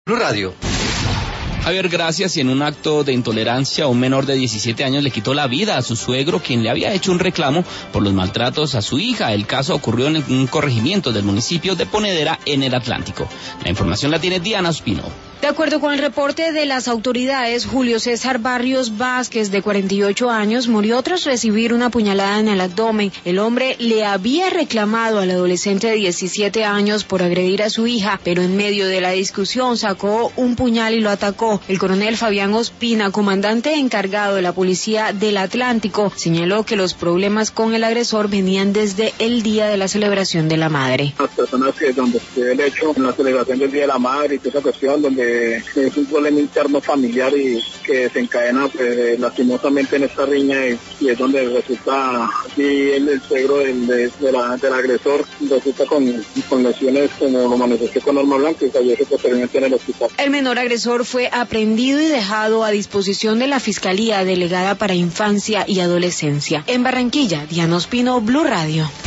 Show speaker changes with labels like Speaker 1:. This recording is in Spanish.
Speaker 1: Blue Radio.
Speaker 2: Javier, gracias. Y en un acto de intolerancia, un menor de 17 años le quitó la vida a su suegro, quien le había hecho un reclamo por los maltratos a su hija. El caso ocurrió en un corregimiento del municipio de Ponedera, en el Atlántico. La información la tiene Diana Ospino.
Speaker 3: De acuerdo con el reporte de las autoridades, Julio César Barrios Vázquez, de 48 años, murió tras recibir una puñalada en el abdomen. El hombre le había reclamado al adolescente de 17 años por agredir a su hija, pero en medio de la discusión sacó un puñal y lo atacó. El coronel Fabián Ospina, comandante encargado de la Policía del Atlántico, señaló que los problemas con el agresor venían desde el día de la celebración de la madre.
Speaker 4: Las personas que donde se el hecho en la celebración del Día de la Madre y toda esa cuestión, donde es un problema interno familiar y que desencadena lastimosamente en esta riña y es donde resulta aquí el suegro del agresor resulta con lesiones como lo manifesté con arma blanca y fallece posteriormente en el hospital.
Speaker 3: El menor agresor fue aprendido y dejado a disposición de la Fiscalía Delegada para Infancia y Adolescencia. En Barranquilla, Diana Ospino, Blue Radio.